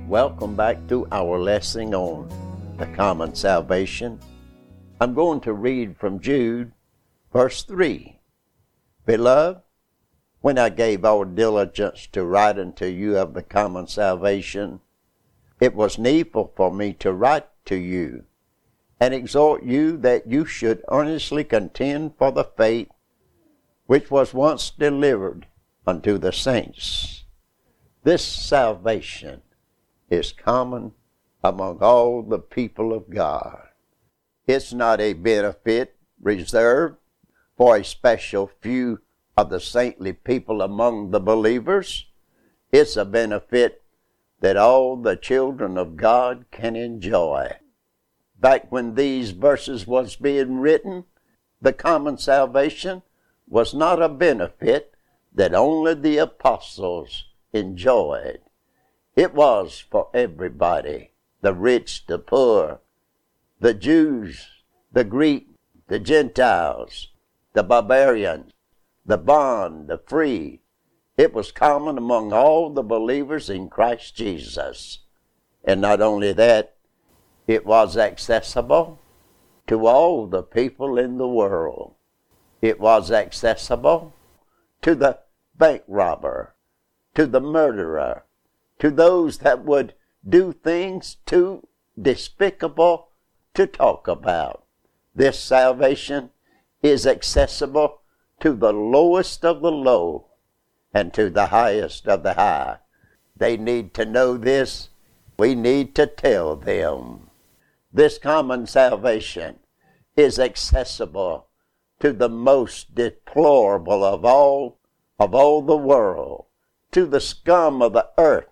Welcome back to our lesson on the common salvation. I'm going to read from Jude, verse 3. Beloved, when I gave all diligence to write unto you of the common salvation, it was needful for me to write to you and exhort you that you should earnestly contend for the faith which was once delivered unto the saints. This salvation is common among all the people of God. It's not a benefit reserved for a special few of the saintly people among the believers. It's a benefit that all the children of God can enjoy. Back when these verses was being written, the common salvation was not a benefit that only the apostles enjoyed. It was for everybody, the rich, the poor, the Jews, the Greek, the Gentiles, the barbarians, the bond, the free. It was common among all the believers in Christ Jesus. And not only that, it was accessible to all the people in the world. It was accessible to the bank robber, to the murderer, to those that would do things too despicable to talk about. This salvation is accessible to the lowest of the low and to the highest of the high. They need to know this. We need to tell them. This common salvation is accessible to the most deplorable of all the world, to the scum of the earth.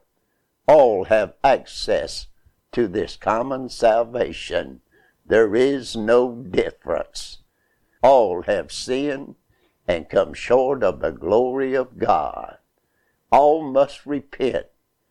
All have access to this common salvation. There is no difference. All have sinned and come short of the glory of God. All must repent.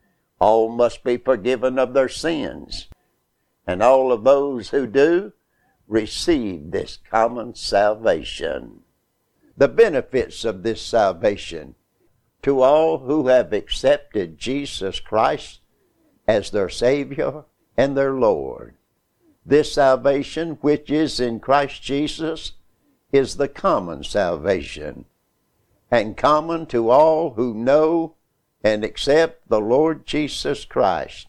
All must be forgiven of their sins. And all of those who do receive this common salvation. The benefits of this salvation to all who have accepted Jesus Christ as their Savior and their Lord. This salvation which is in Christ Jesus is the common salvation, and common to all who know and accept the Lord Jesus Christ.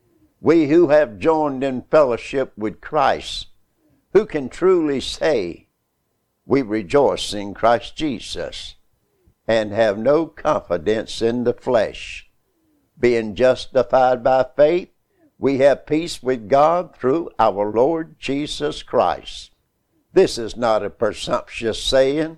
We who have joined in fellowship with Christ, who can truly say, we rejoice in Christ Jesus, and have no confidence in the flesh. Being justified by faith, we have peace with God through our Lord Jesus Christ. This is not a presumptuous saying.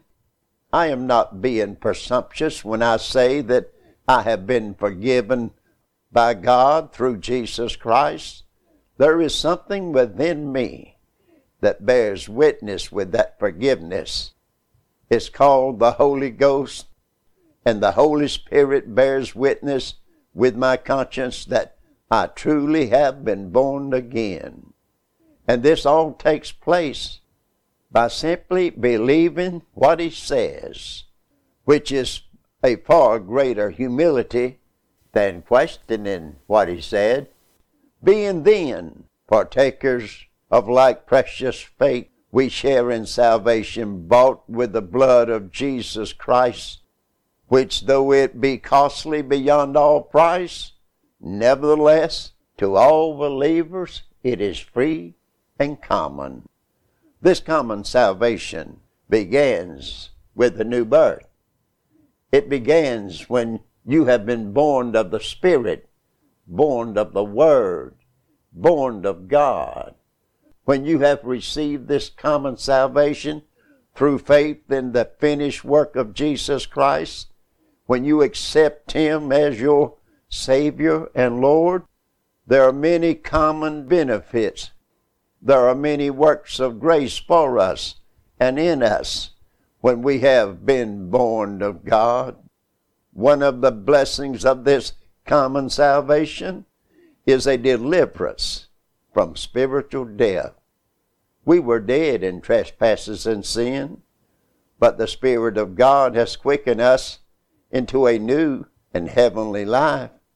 I am not being presumptuous when I say that I have been forgiven by God through Jesus Christ. There is something within me that bears witness with that forgiveness. It's called the Holy Ghost, and the Holy Spirit bears witness with my conscience that I truly have been born again. And this all takes place by simply believing what He says, which is a far greater humility than questioning what He said. Being then partakers of like precious faith, we share in salvation bought with the blood of Jesus Christ, which though it be costly beyond all price, nevertheless to all believers it is free and common. This common salvation begins with the new birth. It begins when you have been born of the Spirit, born of the Word, born of God. When you have received this common salvation through faith in the finished work of Jesus Christ, when you accept Him as your Savior and Lord, there are many common benefits. There are many works of grace for us and in us when we have been born of God. One of the blessings of this common salvation is a deliverance from spiritual death. We were dead in trespasses and sin, but the Spirit of God has quickened us into a new and heavenly life,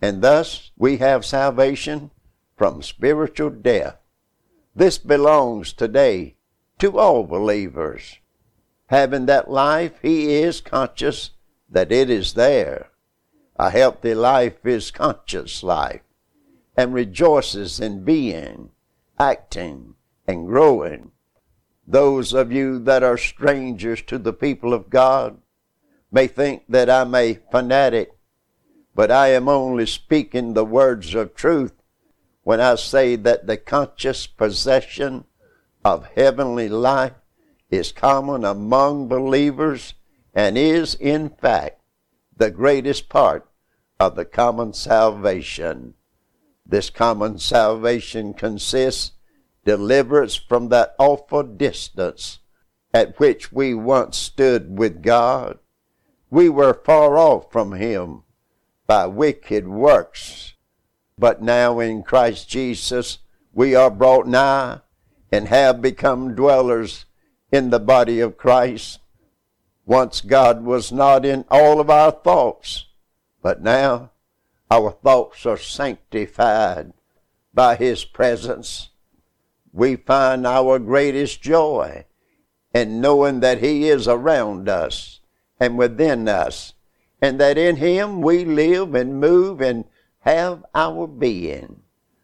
and thus we have salvation from spiritual death. This belongs today to all believers. Having that life, he is conscious that it is there. A healthy life is conscious life and rejoices in being, acting, and growing. Those of you that are strangers to the people of God may think that I'm a fanatic, but I am only speaking the words of truth when I say that the conscious possession of heavenly life is common among believers and is, in fact, the greatest part of the common salvation. This common salvation consists deliverance from that awful distance at which we once stood with God. We were far off from him by wicked works, but now in Christ Jesus we are brought nigh and have become dwellers in the body of Christ. Once God was not in all of our thoughts, but now our thoughts are sanctified by his presence. We find our greatest joy in knowing that he is around us and within us, and that in him we live and move and have our being.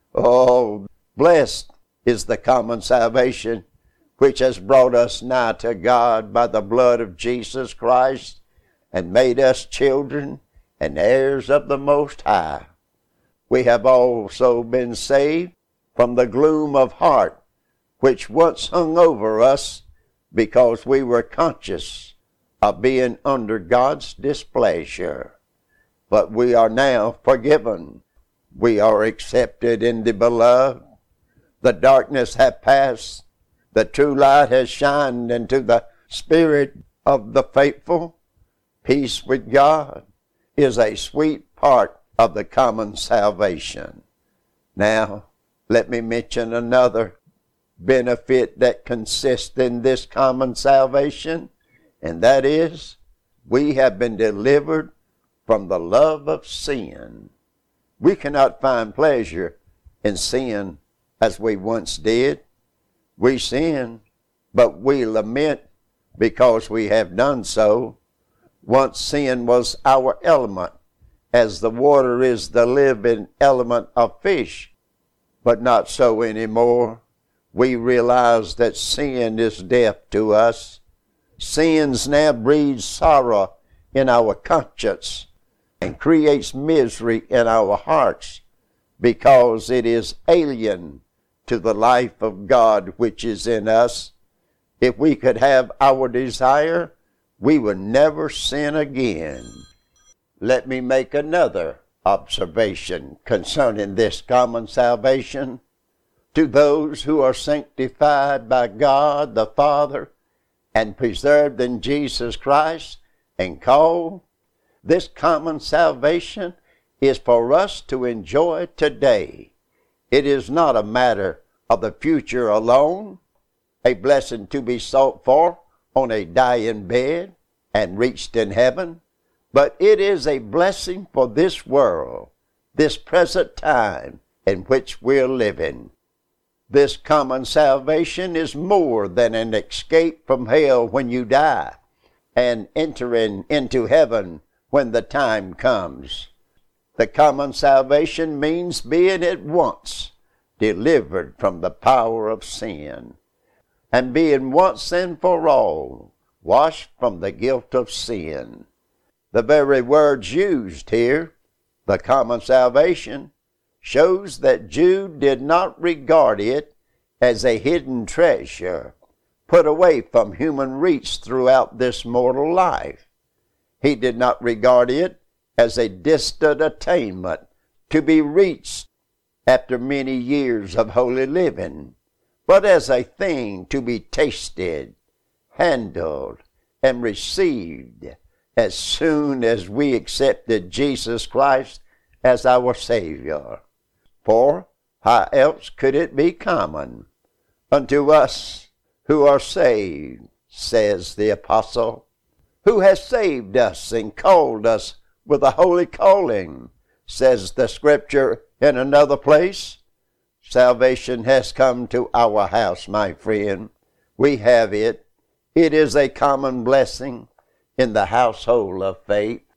Oh, blessed is the common salvation which has brought us nigh to God by the blood of Jesus Christ and made us children and heirs of the Most High. We have also been saved from the gloom of heart which once hung over us because we were conscious of being under God's displeasure. But we are now forgiven. We are accepted in the beloved. The darkness hath passed. The true light has shined into the spirit of the faithful. Peace with God is a sweet part of the common salvation. Now, let me mention another benefit that consists in this common salvation, and that is we have been delivered from the love of sin. We cannot find pleasure in sin as we once did. We sin, but we lament because we have done so. Once sin was our element, as the water is the living element of fish, but not so anymore. We realize that sin is death to us. Sin now breeds sorrow in our conscience and creates misery in our hearts because it is alien to the life of God which is in us. If we could have our desire, we would never sin again. Let me make another observation concerning this common salvation. To those who are sanctified by God the Father and preserved in Jesus Christ and called, this common salvation is for us to enjoy today. It is not a matter of the future alone, a blessing to be sought for on a dying bed and reached in heaven, but it is a blessing for this world, this present time in which we're living. This common salvation is more than an escape from hell when you die and entering into heaven when the time comes. The common salvation means being at once delivered from the power of sin and being once and for all washed from the guilt of sin. The very words used here, the common salvation, shows that Jude did not regard it as a hidden treasure put away from human reach throughout this mortal life. He did not regard it as a distant attainment to be reached after many years of holy living, but as a thing to be tasted, handled, and received as soon as we accepted Jesus Christ as our Savior. For how else could it be common? Unto us who are saved, says the apostle, who has saved us and called us with a holy calling, Says the scripture in another place, salvation has come to our house, my friend. We have it. It is a common blessing in the household of faith.